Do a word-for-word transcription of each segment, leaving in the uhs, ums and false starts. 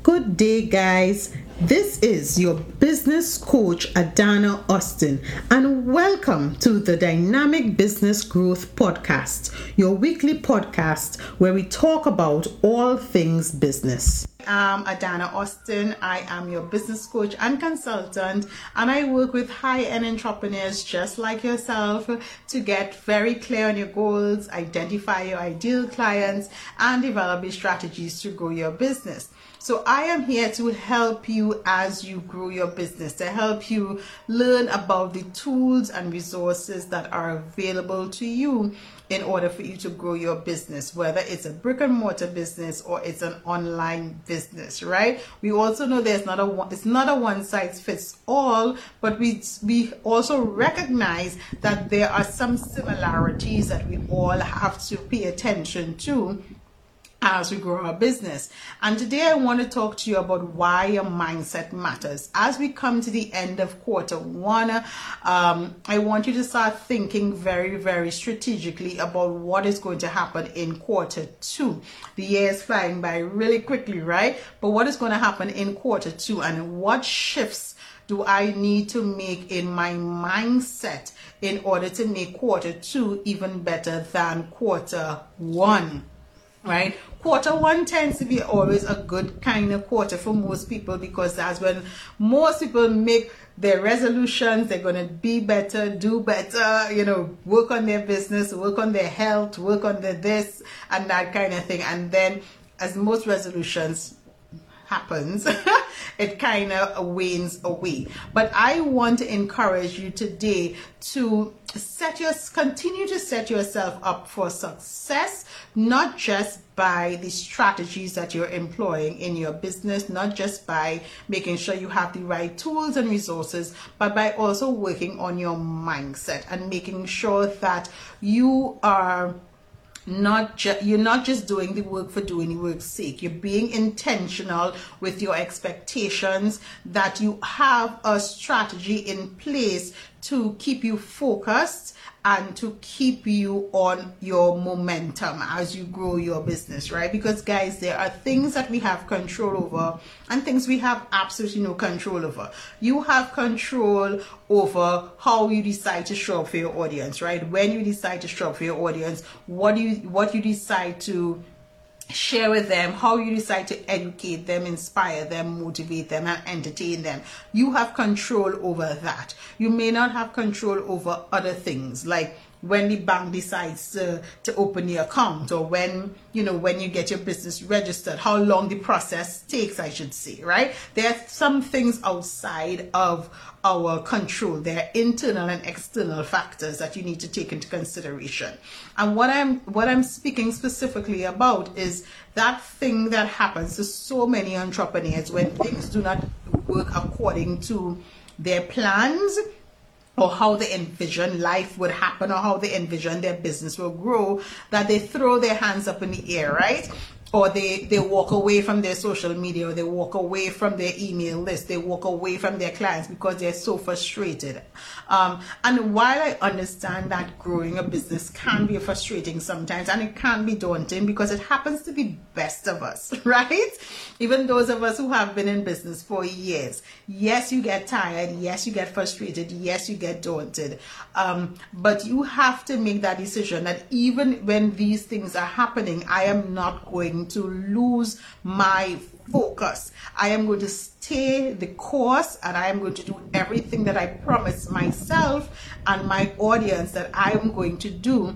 Good day, guys. This is your business coach, Adana Austin, and welcome to the Dynamic Business Growth Podcast, your weekly podcast where we talk about all things business. I'm Adana Austin. I am your business coach and consultant, and I work with high-end entrepreneurs just like yourself to get very clear on your goals, identify your ideal clients, and develop your strategies to grow your business. So I am here to help you as you grow your business, to help you learn about the tools and resources that are available to you in order for you to grow your business, whether it's a brick and mortar business or it's an online business, right? We also know there's not a it's not a one size fits all, but we we also recognize that there are some similarities that we all have to pay attention to as we grow our business. And today I want to talk to you about why your mindset matters. As we come to the end of quarter one, um, I want you to start thinking very, very strategically about what is going to happen in quarter two. The year is flying by really quickly, right? But what is going to happen in quarter two, and what shifts do I need to make in my mindset in order to make quarter two even better than quarter one? Right? Quarter one tends to be always a good kind of quarter for most people, because that's when most people make their resolutions. They're going to be better, do better, you know, work on their business, work on their health, work on their this and that kind of thing. And then, as most resolutions happens, it kind of wanes away. But I want to encourage you today to set your continue to set yourself up for success, not just by the strategies that you're employing in your business, not just by making sure you have the right tools and resources, but by also working on your mindset and making sure that you are Not ju- you're not just doing the work for doing the work's sake. You're being intentional with your expectations, that you have a strategy in place to keep you focused and to keep you on your momentum as you grow your business, right? Because guys, there are things that we have control over and things we have absolutely no control over. You have control over how you decide to show up for your audience, right? When you decide to show up for your audience, what do you what you decide to share with them, how you decide to educate them, inspire them, motivate them, and entertain them. You have control over that. You may not have control over other things, like when the bank decides to, to open the account, or when, you know, when you get your business registered, how long the process takes, I should say, right? There are some things outside of our control. There are internal and external factors that you need to take into consideration. And what I'm what I'm speaking specifically about is that thing that happens to so many entrepreneurs when things do not work according to their plans, or how they envision life would happen, or how they envision their business will grow, that they throw their hands up in the air, right? Or they, they walk away from their social media, or they walk away from their email list, they walk away from their clients because they're so frustrated. Um, and while I understand that growing a business can be frustrating sometimes, and it can be daunting because it happens to be best of us, right? Even those of us who have been in business for years. Yes, you get tired. Yes, you get frustrated. Yes, you get daunted. Um, but you have to make that decision that even when these things are happening, I am not going to lose my focus. I am going to stay the course, and I am going to do everything that I promised myself and my audience that I am going to do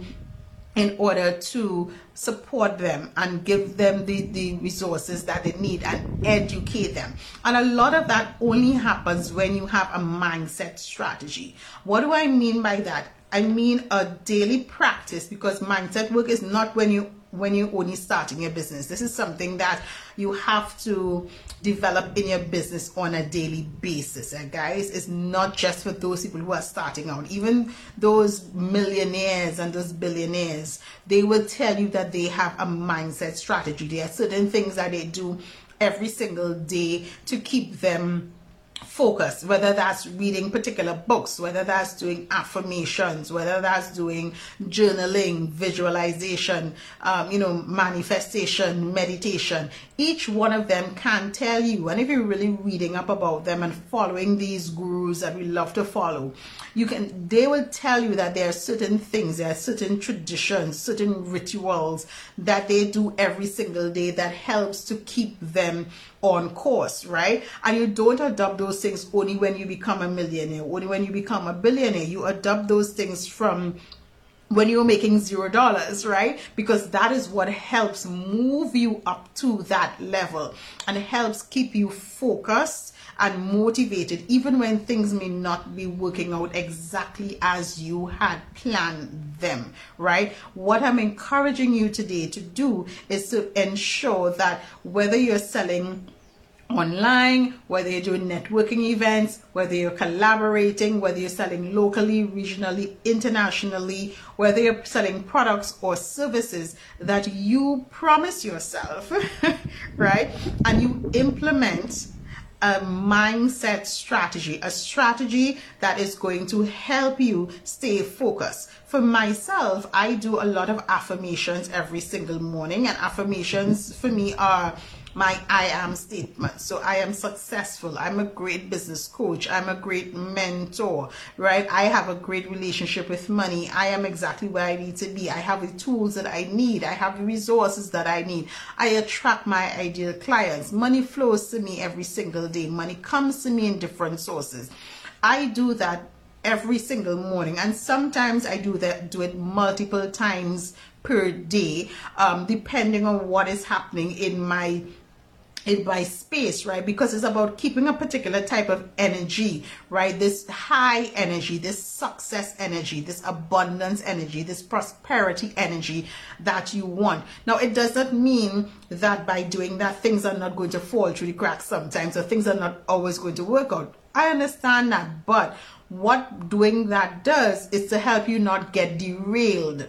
in order to support them and give them the, the resources that they need and educate them. And a lot of that only happens when you have a mindset strategy. What do I mean by that? I mean a daily practice, because mindset work is not when you when you're only starting your business. This is something that you have to develop in your business on a daily basis. And guys, it's not just for those people who are starting out. Even those millionaires and those billionaires, they will tell you that they have a mindset strategy. There are certain things that they do every single day to keep them focus, whether that's reading particular books, whether that's doing affirmations, whether that's doing journaling, visualization, um, you know, manifestation, meditation. Each one of them can tell you, and if you're really reading up about them and following these gurus that we love to follow, you can, they will tell you that there are certain things, there are certain traditions, certain rituals that they do every single day that helps to keep them on course, right? And you don't adopt those things only when you become a millionaire, only when you become a billionaire. You adopt those things from when you're making zero dollars, right? Because that is what helps move you up to that level and helps keep you focused and motivated, even when things may not be working out exactly as you had planned them, right? What I'm encouraging you today to do is to ensure that whether you're selling online, whether you're doing networking events, whether you're collaborating, whether you're selling locally, regionally, internationally, whether you're selling products or services, that you promise yourself, right? And you implement a mindset strategy, a strategy that is going to help you stay focused. For myself, I do a lot of affirmations every single morning, and affirmations for me are my I am statement. So I am successful. I'm a great business coach. I'm a great mentor, right? I have a great relationship with money. I am exactly where I need to be. I have the tools that I need. I have the resources that I need. I attract my ideal clients. Money flows to me every single day. Money comes to me in different sources. I do that every single morning, and sometimes I do that do it multiple times per day, um, depending on what is happening in my in my space, right? Because it's about keeping a particular type of energy, right? This high energy, this success energy, this abundance energy, this prosperity energy that you want. Now, it doesn't mean that by doing that, things are not going to fall through the cracks sometimes, or things are not always going to work out. I understand that, but what doing that does is to help you not get derailed.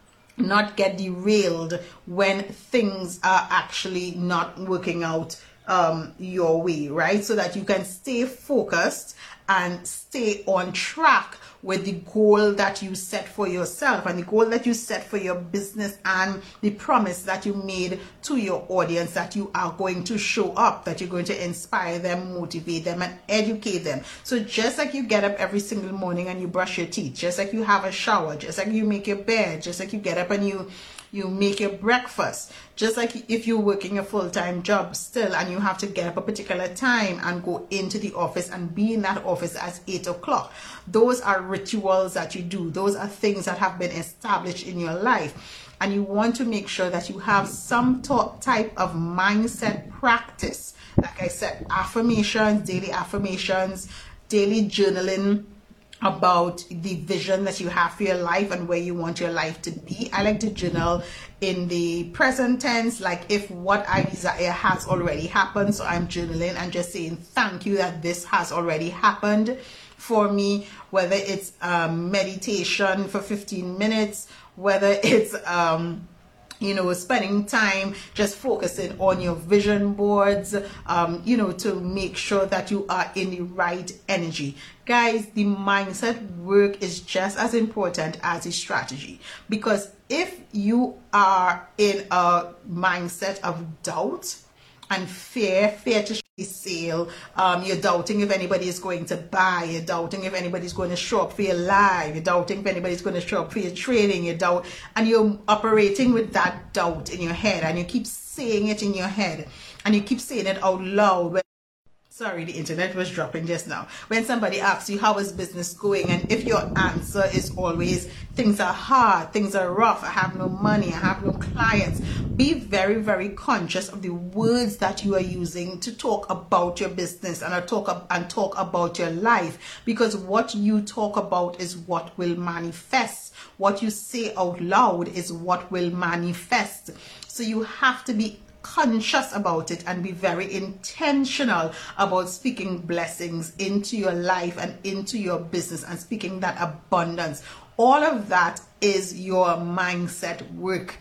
not get derailed when things are actually not working out um, your way, right? So that you can stay focused and stay on track with the goal that you set for yourself and the goal that you set for your business and the promise that you made to your audience that you are going to show up, that you're going to inspire them, motivate them, and educate them. So just like you get up every single morning and you brush your teeth, just like you have a shower, just like you make your bed, just like you get up and you you make your breakfast, just like if you're working a full-time job still and you have to get up a particular time and go into the office and be in that office at eight o'clock. Those are rituals that you do. Those are things that have been established in your life. And you want to make sure that you have some type of mindset practice. Like I said, affirmations, daily affirmations, daily journaling about the vision that you have for your life and where you want your life to be. I like to journal in the present tense, like if what I desire has already happened. So I'm journaling and just saying thank you that this has already happened for me, whether it's um, meditation for fifteen minutes, whether it's um, you know, spending time just focusing on your vision boards, um, you know, to make sure that you are in the right energy. Guys, the mindset work is just as important as the strategy, because if you are in a mindset of doubt and fear, fear to sale, um, you're doubting if anybody is going to buy, you're doubting if anybody's going to show up for your live, you're doubting if anybody's going to show up for your trading, you doubt, and you're operating with that doubt in your head, and you keep saying it in your head, and you keep saying it out loud. Sorry, the internet was dropping just now. When somebody asks you how is business going, and if your answer is always things are hard, things are rough, I have no money, I have no clients, be very, very conscious of the words that you are using to talk about your business and talk and talk about your life, because what you talk about is what will manifest. What you say out loud is what will manifest. So you have to be conscious about it and be very intentional about speaking blessings into your life and into your business and speaking that abundance. All of that is your mindset work.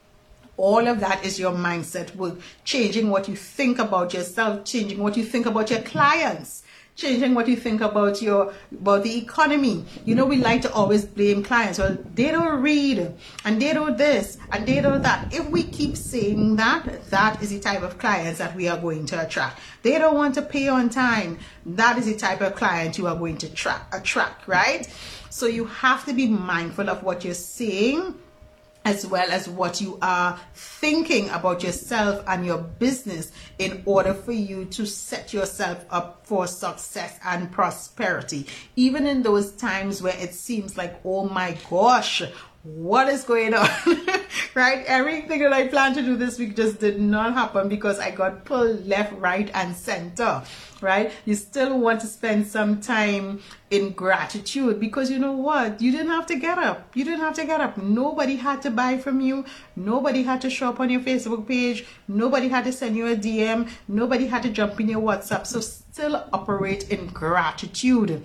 All of that is your mindset work. Changing what you think about yourself, changing what you think about your clients, changing what you think about your about the economy. You know, we like to always blame clients. Well, they don't read, and they don't this, and they don't that. If we keep saying that, that is the type of clients that we are going to attract. They don't want to pay on time. That is the type of client you are going to track, attract, right? So you have to be mindful of what you're saying, as well as what you are thinking about yourself and your business, in order for you to set yourself up for success and prosperity. Even in those times where it seems like, oh my gosh, what is going on? Right? Everything that I planned to do this week just did not happen because I got pulled left, right, and center. Right? You still want to spend some time in gratitude, because you know what? You didn't have to get up. You didn't have to get up. Nobody had to buy from you. Nobody had to show up on your Facebook page. Nobody had to send you a D M. Nobody had to jump in your WhatsApp. So still operate in gratitude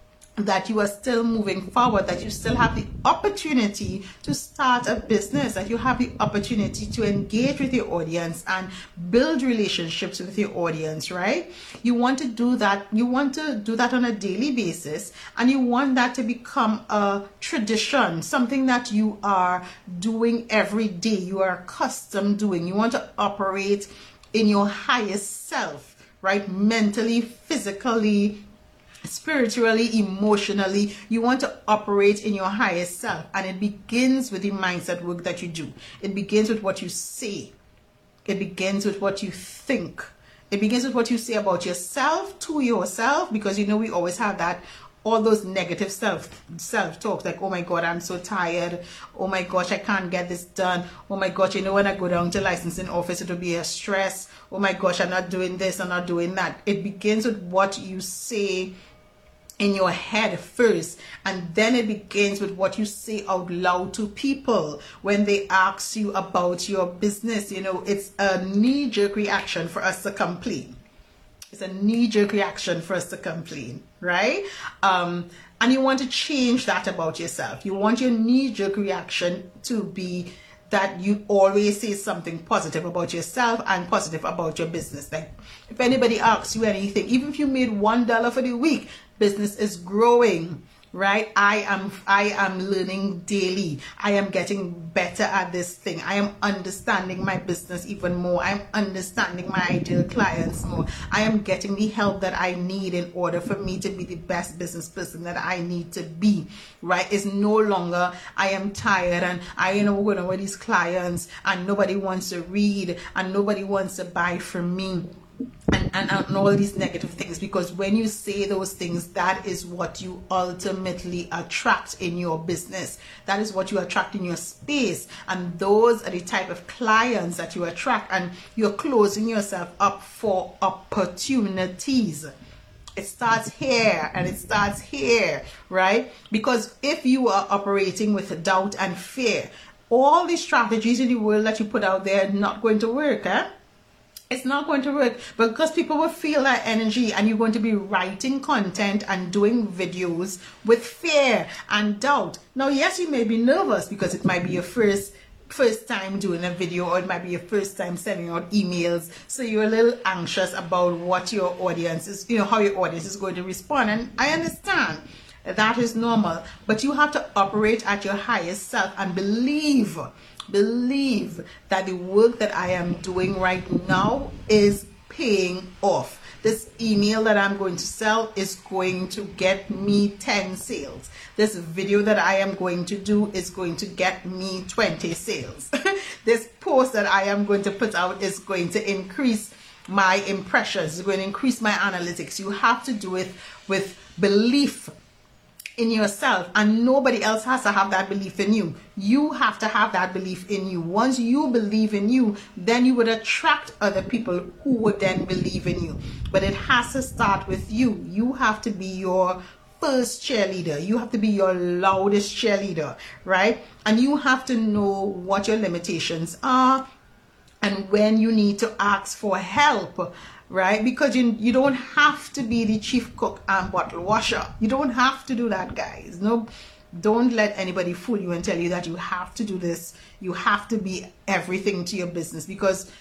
that you are still moving forward, that you still have the opportunity to start a business, that you have the opportunity to engage with your audience and build relationships with your audience, right? You want to do that. You want to do that on a daily basis, and you want that to become a tradition, something that you are doing every day, you are accustomed doing. You want to operate in your highest self, right? Mentally, physically, spiritually, emotionally. You want to operate in your highest self, and it begins with the mindset work that you do. It begins with what you say. It begins with what you think. It begins with what you say about yourself to yourself, because you know we always have that, all those negative self self talk, like, oh my god, I'm so tired, oh my gosh, I can't get this done, oh my gosh, you know, when I go down to licensing office it'll be a stress, oh my gosh, I'm not doing this, I'm not doing that. It begins with what you say in your head first, and then it begins with what you say out loud to people when they ask you about your business. You know, it's a knee-jerk reaction for us to complain. It's a knee-jerk reaction for us to complain, right? Um, and you want to change that about yourself. You want your knee-jerk reaction to be that you always say something positive about yourself and positive about your business. Like, if anybody asks you anything, even if you made one dollar for the week, business is growing, right? I am I am learning daily. I am getting better at this thing. I am understanding my business even more. I'm understanding my ideal clients more. I am getting the help that I need in order for me to be the best business person that I need to be, right? It's no longer I am tired and I you know going with these clients and nobody wants to read and nobody wants to buy from me. And, and, and all these negative things, because when you say those things, that is what you ultimately attract in your business. That is what you attract in your space, and those are the type of clients that you attract, and you're closing yourself up for opportunities. It starts here and it starts here, right? Because if you are operating with doubt and fear, all the strategies in the world that you put out there are not going to work, eh? It's not going to work, because people will feel that energy, and you're going to be writing content and doing videos with fear and doubt. Now, yes, you may be nervous because it might be your first first time doing a video, or it might be your first time sending out emails. So you're a little anxious about what your audience is, you know, how your audience is going to respond. And I understand that is normal, but you have to operate at your highest self and believe Believe that the work that I am doing right now is paying off. This email that I'm going to sell is going to get me ten sales. This video that I am going to do is going to get me twenty sales. This post that I am going to put out is going to increase my impressions. It's going to increase my analytics. You have to do it with belief in yourself, and nobody else has to have that belief in you. You have to have that belief in you. Once you believe in you, then you would attract other people who would then believe in you. But it has to start with you. You have to be your first cheerleader. You have to be your loudest cheerleader, right? And you have to know what your limitations are and when you need to ask for help, right? Because you you don't have to be the chief cook and bottle washer. You don't have to do that, guys. No, don't let anybody fool you and tell you that you have to do this. You have to be everything to your business, because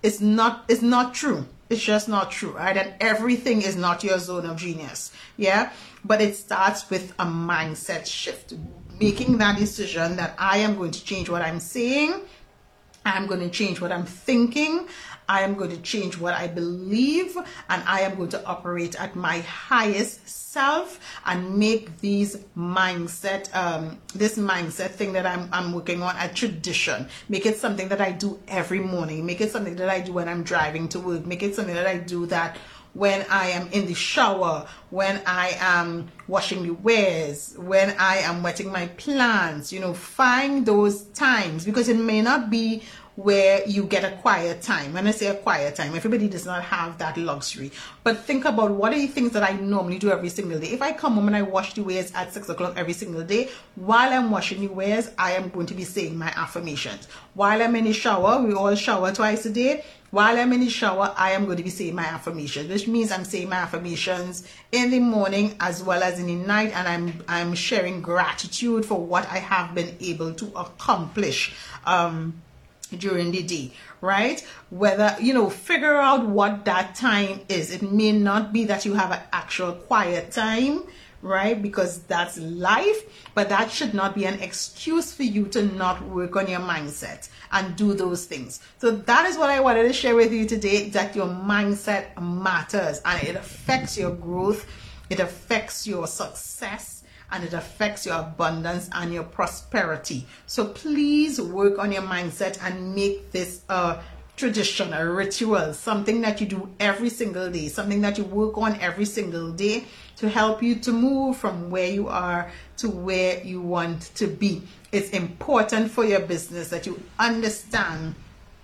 it's not it's not true. It's just not true, right? And everything is not your zone of genius. Yeah. But it starts with a mindset shift. Making that decision that I am going to change what I'm saying. I'm going to change what I'm thinking. I am going to change what I believe, and I am going to operate at my highest self and make these mindset, um, this mindset thing that I'm, I'm working on a tradition. Make it something that I do every morning. Make it something that I do when I'm driving to work. Make it something that I do that when I am in the shower, when I am washing the wares, when I am wetting my plants. You know, find those times, because it may not be where you get a quiet time. When I say a quiet time, everybody does not have that luxury. But think about, what are the things that I normally do every single day? If I come home and I wash the wares at six o'clock every single day, while I'm washing the wares, I am going to be saying my affirmations. While I'm in the shower, we all shower twice a day. While I'm in the shower, I am going to be saying my affirmations, which means I'm saying my affirmations in the morning as well as in the night, and I'm I'm sharing gratitude for what I have been able to accomplish um, during the day, right? Whether, you know, figure out what that time is. It may not be that you have an actual quiet time, right? Because that's life, but that should not be an excuse for you to not work on your mindset and do those things. So that is what I wanted to share with you today, that your mindset matters and it affects your growth, it affects your success, and it affects your abundance and your prosperity. So please work on your mindset and make this a tradition, a ritual, something that you do every single day, something that you work on every single day to help you to move from where you are to where you want to be. It's important for your business that you understand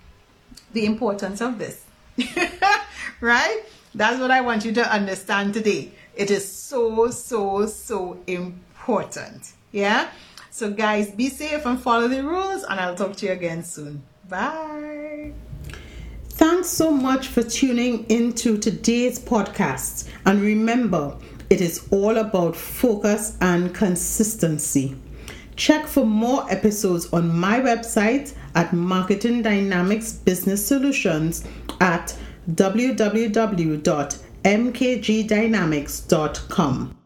the importance of this, right? That's what I want you to understand today. It is so, so, so important. Yeah. So guys, be safe and follow the rules, and I'll talk to you again soon. Bye. Thanks so much for tuning into today's podcast. And remember, it is all about focus and consistency. Check for more episodes on my website at Marketing Dynamics Business Solutions at w w w dot m k g dynamics dot com.